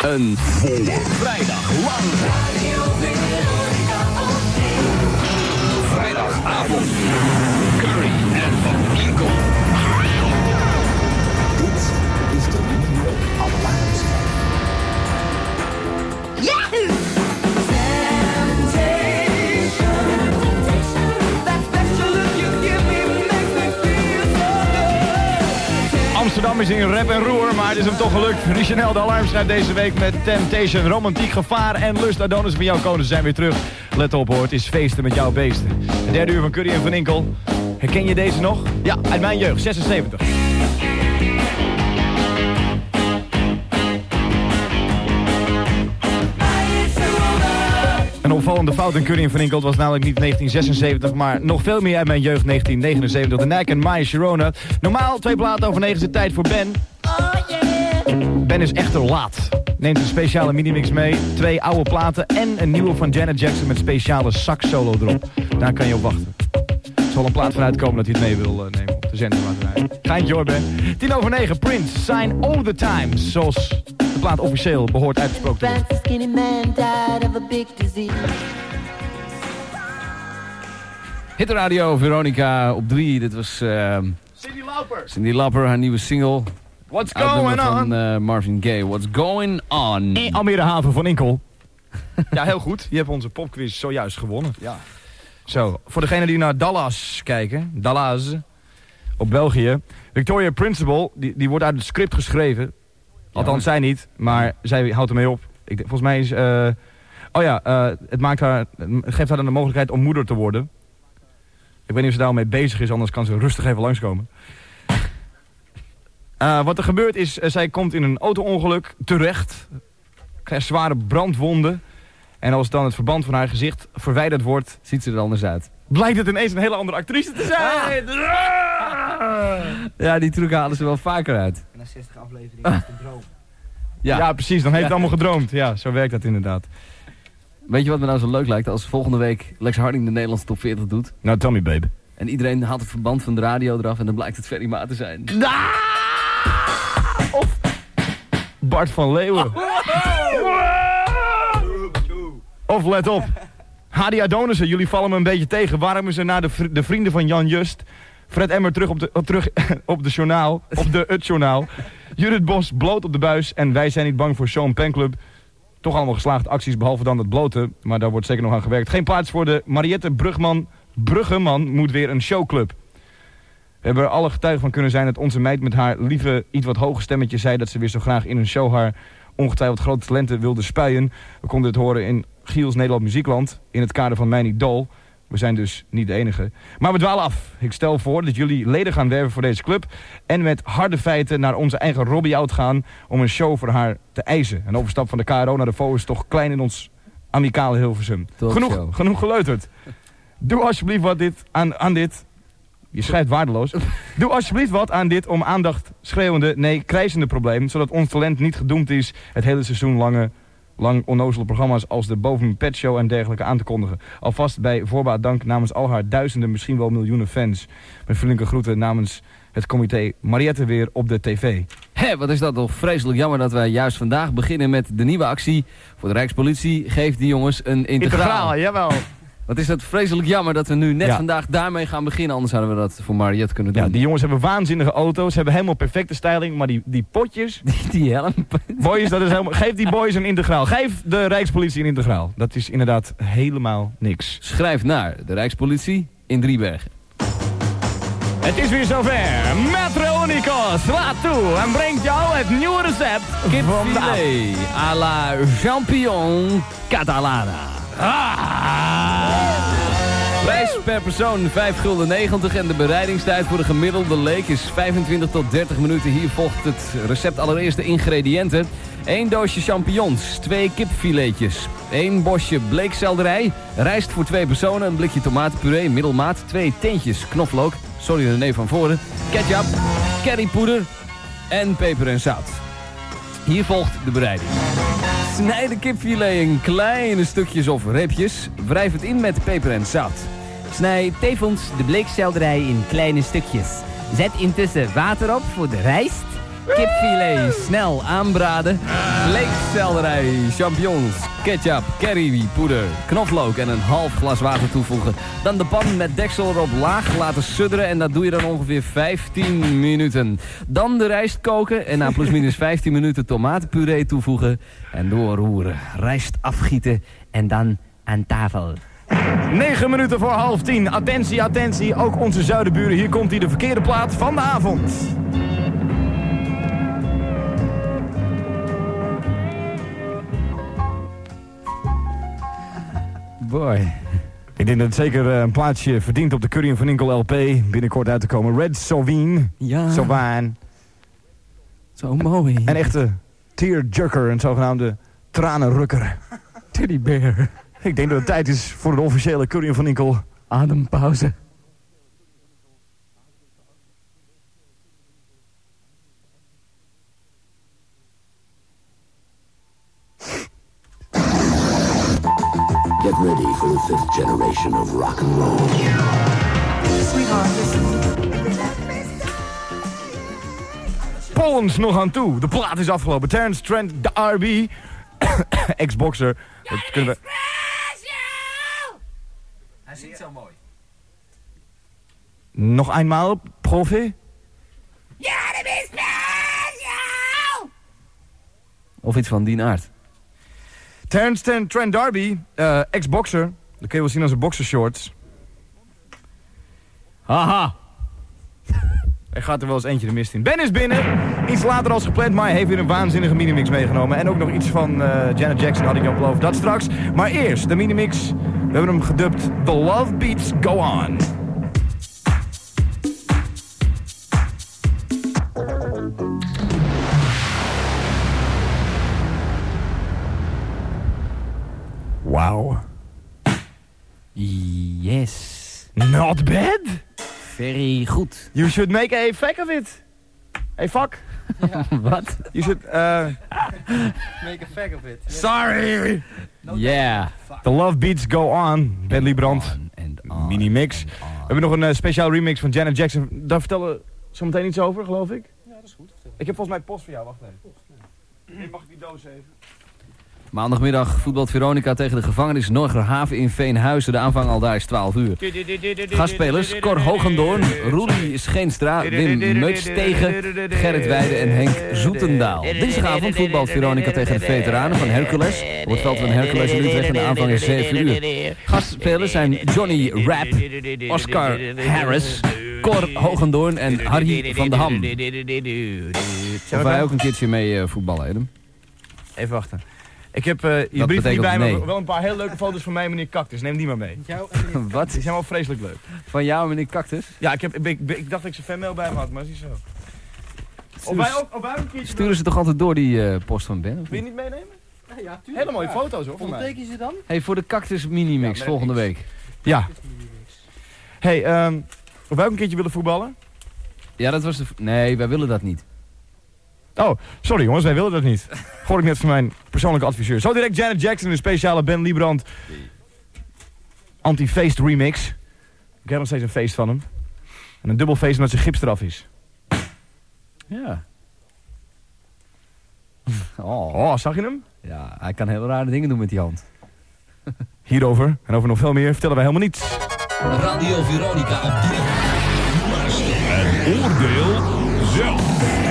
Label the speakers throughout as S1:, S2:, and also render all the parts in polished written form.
S1: een volle vrijdag lang. Vrijdagavond. Curry en Van Ginkel.
S2: Dit is de New York Alarmschijf.
S3: Yahoo!
S4: Amsterdam is in rep en roer, maar het is hem toch gelukt. Richanel, de alarmschrijf deze week met Temptation, Romantiek, Gevaar en Lust. Adonis van jouw koning zijn weer terug. Let op hoor, het is feesten met jouw beesten. De derde uur van Curry en Van Inkel. Herken je deze nog? Ja, uit mijn jeugd, 76. Een opvallende fout in Curry en Van Inkel was namelijk niet 1976, maar nog veel meer uit mijn jeugd 1979. De Nike en Maya Sharona. Normaal 2 platen over 9 is het tijd voor Ben. Ben is echter laat. Neemt een speciale minimix mee, 2 oude platen en een nieuwe van Janet Jackson met speciale sax solo erop. Daar kan je op wachten. Er zal een plaat van uitkomen dat hij het mee wil nemen op de zender. Geintje hoor, Ben. 9:10, Prince, Sign All The Time. Zoals de plaat officieel behoort uitgesproken te worden.
S1: Hitradio, Veronica op 3. Dit was Cyndi Lauper, haar nieuwe single.
S4: What's going on?
S1: Van Marvin Gaye. What's going on?
S4: Almere Haven van Inkel. Ja, heel goed. Je hebt onze popquiz zojuist gewonnen.
S1: Ja.
S4: Zo, voor degenen die naar Dallas kijken. Dallas. Op België. Victoria Principal, die wordt uit het script geschreven. Althans, zij niet. Maar zij houdt ermee op. Volgens mij is... het geeft haar dan de mogelijkheid om moeder te worden. Ik weet niet of ze daarmee bezig is, anders kan ze rustig even langskomen. Wat er gebeurt is, zij komt in een auto-ongeluk terecht. Krijgt zware brandwonden. En als dan het verband van haar gezicht verwijderd wordt...
S1: Ziet ze er anders uit.
S4: Blijkt het ineens een hele andere actrice te zijn.
S1: Ja, die trucken halen ze wel vaker uit.
S5: Na 60 afleveringen is het een droom.
S4: Ja, precies. Dan heeft het allemaal gedroomd. Ja, zo werkt dat inderdaad.
S1: Weet je wat me nou zo leuk lijkt? Als volgende week Lex Harding de Nederlandse top 40 doet.
S4: Nou, tell me, baby.
S1: En iedereen haalt het verband van de radio eraf en dan blijkt het Ferry Maat te zijn.
S4: Of Bart van Leeuwen. Of let op. Hadi Adonissen, jullie vallen me een beetje tegen. Waarom is er na de vrienden van Jan Just... Fred Emmer terug op de journaal, op de Het Journaal. Judith Bos bloot op de buis en wij zijn niet bang voor Sean Penn Club. Toch allemaal geslaagde acties, behalve dan het bloten. Maar daar wordt zeker nog aan gewerkt. Geen plaats voor de Mariette Bruggeman moet weer een showclub. We hebben er alle getuigen van kunnen zijn dat onze meid met haar lieve, iets wat hoge stemmetje zei... dat ze weer zo graag in een show haar ongetwijfeld grote talenten wilde spuien. We konden het horen in Giels Nederland Muziekland, in het kader van Mijn Idool. We zijn dus niet de enige. Maar we dwalen af. Ik stel voor dat jullie leden gaan werven voor deze club... en met harde feiten naar onze eigen Robbie Out gaan... om een show voor haar te eisen. Een overstap van de KRO naar de VO is toch klein in ons amicale Hilversum. Genoeg geleuterd. Doe alsjeblieft wat aan dit... Je schrijft waardeloos. Doe alsjeblieft wat aan dit om aandacht schreeuwende, nee, krijzende probleem... zodat ons talent niet gedoemd is het hele seizoen lang onnozele programma's als de Boven Pet Show en dergelijke aan te kondigen. Alvast bij voorbaat dank namens al haar duizenden, misschien wel miljoenen fans. Met vriendelijke groeten namens het comité Mariette weer op de tv.
S1: Hé, wat is dat toch vreselijk jammer dat wij juist vandaag beginnen met de nieuwe actie voor de Rijkspolitie. Geef die jongens een integraal.
S4: Jawel.
S1: Wat is dat vreselijk jammer dat we nu net vandaag daarmee gaan beginnen. Anders hadden we dat voor Mariette kunnen doen.
S4: Ja, die jongens hebben waanzinnige auto's. Ze hebben helemaal perfecte styling. Maar die potjes...
S1: Die helm.
S4: Boys, dat is helemaal... Geef die boys een integraal. Geef de Rijkspolitie een integraal. Dat is inderdaad helemaal niks.
S1: Schrijf naar de Rijkspolitie in Driebergen.
S4: Het is weer zover. Metro Nico slaat toe en brengt jou het nieuwe recept.
S1: Kipfilet à la champignon catalana. Prijs per persoon €5,90 en de bereidingstijd voor de gemiddelde leek is 25 tot 30 minuten. Hier volgt het recept. Allereerst de ingrediënten. 1 doosje champignons, 2 kipfiletjes, 1 bosje bleekselderij, rijst voor 2 personen, een blikje tomatenpuree, middelmaat, 2 teentjes knoflook, sorry René van voren, ketchup, currypoeder en peper en zout. Hier volgt de bereiding. Snijd de kipfilet in kleine stukjes of reepjes. Wrijf het in met peper en zout.
S6: Snij tevens de bleekselderij in kleine stukjes. Zet intussen water op voor de rijst.
S1: Kipfilet snel aanbraden. Bleekselderij, champignons, ketchup, currypoeder, knoflook en een half glas water toevoegen. Dan de pan met deksel erop laag laten sudderen en dat doe je dan ongeveer 15 minuten. Dan de rijst koken en na plusminus 15 minuten tomatenpuree toevoegen en doorroeren. Rijst afgieten en dan aan tafel.
S4: 9 minuten voor 9:30. Attentie, attentie. Ook onze zuidenburen. Hier komt hij, de verkeerde plaat van de avond.
S1: Boy.
S4: Ik denk dat het zeker een plaatsje verdient op de Curry & Van Inkel LP. Binnenkort uit te komen. Red Sauvin.
S1: Ja.
S4: Sauvin.
S1: Zo mooi.
S4: Een echte tearjerker. Een zogenaamde tranenrukker.
S1: Teddybear.
S4: Ik denk dat het tijd is voor de officiële Curry & Van Inkel
S1: Adempauze.
S2: Get ready for the 5th generation of rock and roll.
S3: Sweetheart, listen.
S4: Pollens nog aan toe. De plaat is afgelopen. Terence Trent, de RB. Ex-boxer. Dat kunnen we...
S1: Hij zingt zo mooi.
S4: Nog eenmaal, profi?
S1: Of iets van die aard.
S4: Terence Trent D'Arby, ex-boxer. Dat kun je wel zien als een boxershorts.
S1: Haha.
S4: Er gaat er wel eens eentje de mist in. Ben is binnen. Iets later als gepland, maar hij heeft weer een waanzinnige minimix meegenomen. En ook nog iets van Janet Jackson had ik al beloofd. Dat straks. Maar eerst de minimix. We hebben hem gedubt. The Love Beats Go On. Wow.
S1: Yes.
S4: Not bad.
S1: Very goed.
S4: You should make a fuck of it. Hey, fuck.
S1: Wat?
S4: You should,
S5: Make a fag of it.
S4: Sorry.
S1: Yeah.
S4: The Love Beats Go On. Ben Liebrand. Mini-mix. We hebben nog een speciaal remix van Janet Jackson. Daar vertellen we zometeen iets over, geloof ik.
S5: Ja, dat is goed.
S4: Ik heb volgens mij post voor jou. Wacht even. Mag ik die doos even?
S1: Maandagmiddag voetbalt Veronica tegen de gevangenis Norgerhaven in Veenhuizen. De aanvang al daar is 12 uur. Gastspelers Cor Hogendoorn, Roelie Scheenstra, Wim Meuts tegen Gerrit Weijden en Henk Zoetendaal. Dinsdagavond voetbalt Veronica tegen de veteranen van Hercules. Op het veld van Hercules in Utrecht en de aanvang is 7 uur. Gastspelers zijn Johnny Rapp, Oscar Harris, Cor Hogendoorn en Harry van de Ham. Of wij ook een keertje mee voetballen, Edem?
S4: Even wachten. Ik heb je brief niet
S1: betekent
S4: bij me.
S1: nee.
S4: Wel een paar hele leuke foto's van mij, meneer Cactus. Neem die maar mee.
S1: Wat?
S4: Die zijn wel vreselijk leuk.
S1: Van jou, meneer Cactus?
S4: Ja, ik dacht dat ik ze fanmail bij me had, maar dat is niet zo. Of wij ook een keertje...
S1: Sturen ze toch altijd door die post van Ben? Of
S4: Wil je
S1: niet?
S4: niet meenemen?
S5: Ja, tuurlijk.
S4: Hele mooie foto's hoor, van mij.
S5: Onderteken je ze dan?
S1: Hey, voor de Cactus Minimix
S4: Ja,
S1: volgende week.
S4: Ja. Hey, of wij ook een keertje willen voetballen?
S1: Ja, dat was de... Nee, wij willen dat niet.
S4: Oh, sorry jongens, wij willen dat niet. Hoor ik net van mijn persoonlijke adviseur. Zo direct Janet Jackson, een speciale Ben Liebrand anti-feest remix. Ik heb nog steeds een feest van hem. En een dubbel feest omdat zijn gips eraf is.
S1: Ja. Oh.
S4: Oh, zag je hem?
S1: Ja, hij kan hele rare dingen doen met die hand.
S4: Hierover en over nog veel meer vertellen wij helemaal niets.
S6: Radio Veronica op 3. En oordeel zelf.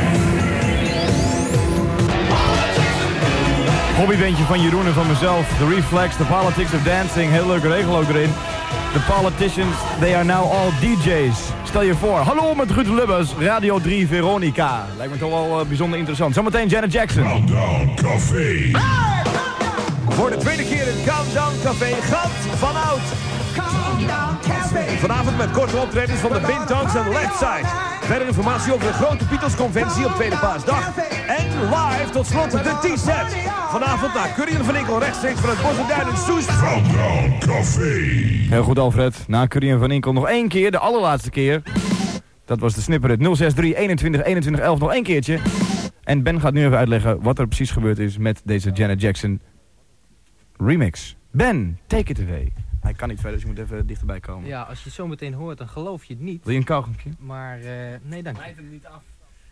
S4: Hobbybandje van Jeroen en van mezelf. The Reflex, The Politics of Dancing. Heel leuke regel ook erin. The Politicians, they are now all DJ's. Stel je voor. Hallo met Ruud Lubbers, Radio 3 Veronica. Lijkt me toch wel bijzonder interessant. Zometeen Janet Jackson.
S6: Countdown Café.
S7: Voor de tweede keer in Countdown Café Gat van Oud. Vanavond met korte optredens van de Bintongs en Leftside. Verder informatie over de grote Beatles-conventie op Tweede Paasdag. En live tot slot de T-set. Vanavond naar Curry & Van Inkel rechtstreeks van het Bossenduin in Soest.
S6: Countdown Café.
S4: Heel goed Alfred. Na Curry en Van Inkel nog één keer, de allerlaatste keer. Dat was de snipperhit 063 21 21 11 nog één keertje. En Ben gaat nu even uitleggen wat er precies gebeurd is met deze Janet Jackson remix. Ben, take it away. Hij kan niet verder, dus je moet even dichterbij komen.
S5: Ja, als je het zo meteen hoort, dan geloof je het niet.
S4: Wil je een kauwgompje?
S5: Maar nee, dank je.
S1: hem niet af.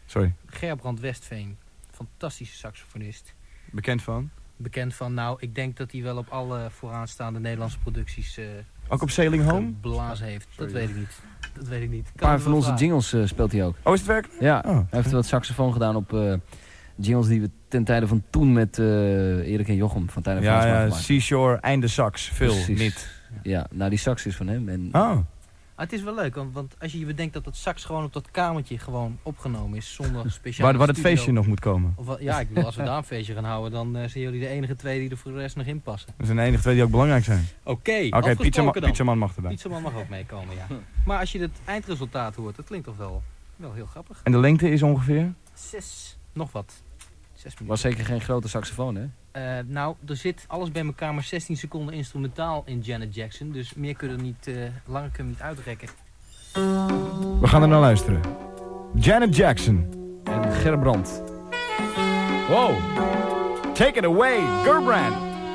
S4: Sorry.
S5: Gerbrand Westveen. Fantastische saxofonist.
S4: Bekend van?
S5: Bekend van, nou, ik denk dat hij wel op alle vooraanstaande Nederlandse producties...
S4: Ook op Sailing Home?
S5: Blazen heeft. Dat weet ik niet. Dat weet ik niet.
S1: Een paar van onze jingles speelt hij ook.
S4: Oh, is het werkelijk?
S1: Ja,
S4: Oh.
S1: hij heeft wat saxofoon gedaan op jingles die we ten tijde van toen met Erik en Jochem van Tijden van
S4: Ja,
S1: gemaakt.
S4: Seashore, einde sax. Veel,
S1: Precies.
S4: niet.
S1: Ja, nou die sax is van hem. En
S4: Oh.
S5: Het is wel leuk, want als je bedenkt dat dat sax gewoon op dat kamertje gewoon opgenomen is, zonder speciaal.
S4: Waar het feestje nog moet komen.
S5: Ja, ik bedoel, als we daar een feestje gaan houden, dan zijn jullie de enige twee die er voor de rest nog in passen.
S4: Dat zijn de enige twee die ook belangrijk zijn.
S5: Oké,
S4: Pizzaman mag erbij.
S5: Pizzaman mag ook meekomen, ja. Maar als je het eindresultaat hoort, dat klinkt toch wel heel grappig.
S4: En de lengte is ongeveer?
S5: 6, nog wat. 6 minuten.
S1: was zeker geen grote saxofoon, hè?
S5: Nou, er zit alles bij elkaar maar 16 seconden instrumentaal in Janet Jackson. Dus meer kunnen we niet, langer kunnen we niet uitrekken.
S4: We gaan er naar luisteren. Janet Jackson.
S1: En Gerbrand.
S4: Wow. Take it away, Gerbrand.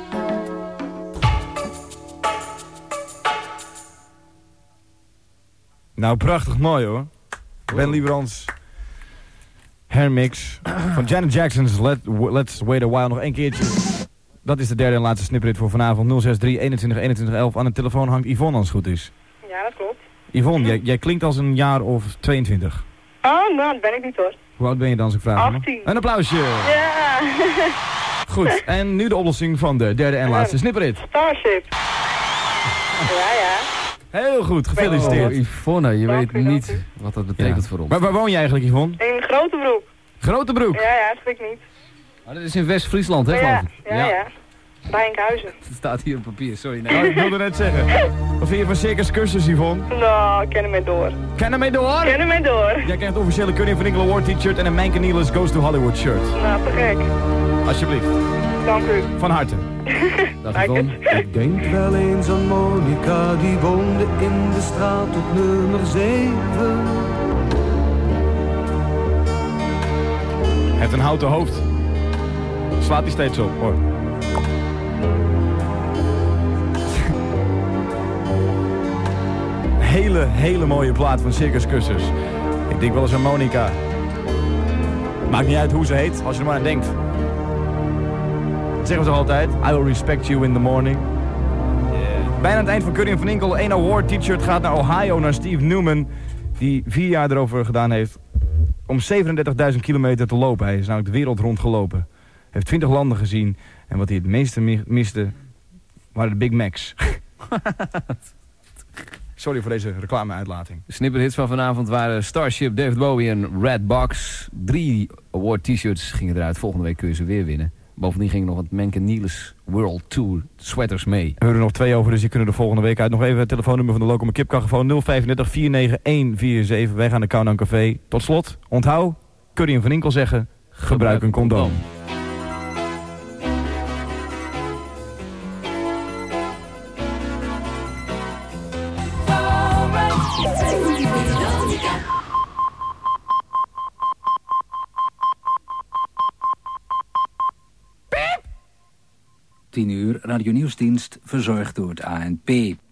S4: Nou, prachtig mooi hoor. Ben Lieberans hermix van Janet Jackson's Let's Wait a While. Nog één keertje. Dat is de derde en laatste snipperit voor vanavond. 063 21 21 11. Aan de telefoon hangt Yvonne als het goed is.
S8: Ja, dat klopt.
S4: Yvonne, jij klinkt als een jaar of 22.
S8: Oh, nou, dat ben ik niet hoor.
S4: Hoe oud ben je dan, als ik vraag?
S8: 18.
S4: Een applausje.
S8: Ja.
S4: Goed, en nu de oplossing van de derde en laatste snipperit.
S8: Starship. Ja, ja.
S4: Heel goed, gefeliciteerd.
S1: Oh, Yvonne, je
S8: Dank
S1: weet
S8: u,
S1: niet
S8: dank
S1: wat dat betekent voor ons.
S4: Maar waar woon je eigenlijk, Yvonne?
S8: In Grotebroek.
S4: Grotebroek.
S8: Ja, ja, dat vind ik niet.
S1: Oh, dat is in West-Friesland, hè, geloof
S8: Ja,
S1: ik?
S8: ja, ja. Bij Enkhuizen.
S1: Het staat hier op papier, sorry.
S4: Oh, ik wilde net zeggen. Wat vind je van Circus Cursus, Yvonne?
S8: Nou, ik ken hem mee door.
S4: Ken hem mee door?
S8: Ken hem mee door.
S4: Jij krijgt het officiële Koningin van Inkel Award t-shirt en een Manke Nelis Goes to Hollywood shirt.
S8: Nou, te gek.
S4: Alsjeblieft.
S8: Dank u.
S4: Van harte.
S1: Dag Yvonne.
S9: Ik denk wel eens aan Monica, die woonde in de straat op nummer 7.
S4: Hij heeft een houten hoofd. Slaat hij steeds op, hoor. Hele mooie plaat van Circus Cursus. Ik denk wel eens aan Monica. Maakt niet uit hoe ze heet, als je er maar aan denkt. Dat zeggen we toch altijd? I will respect you in the morning. Bijna aan het eind van Koningin van Inkel. 1 award t-shirt gaat naar Ohio, naar Steve Newman. Die 4 jaar erover gedaan heeft om 37.000 kilometer te lopen. Hij is namelijk de wereld rondgelopen. Hij heeft 20 landen gezien. En wat hij het meeste miste, waren de Big Macs. Sorry voor deze reclame-uitlating.
S1: De snipperhits van vanavond waren Starship, David Bowie en Red Box. 3 award t-shirts gingen eruit. Volgende week kun je ze weer winnen. Bovendien gingen nog wat Manke Nelis World Tour sweaters mee.
S4: We hebben er nog 2 over, dus die kunnen de volgende week uit. Nog even het telefoonnummer van de Lokome Kipkaggefoon 035 49147. Wij gaan naar Countdown Café. Tot slot, onthoud, Koningin van Inkel zeggen, gebruik een condoom.
S10: Uur, Radio Nieuwsdienst, verzorgd door het ANP.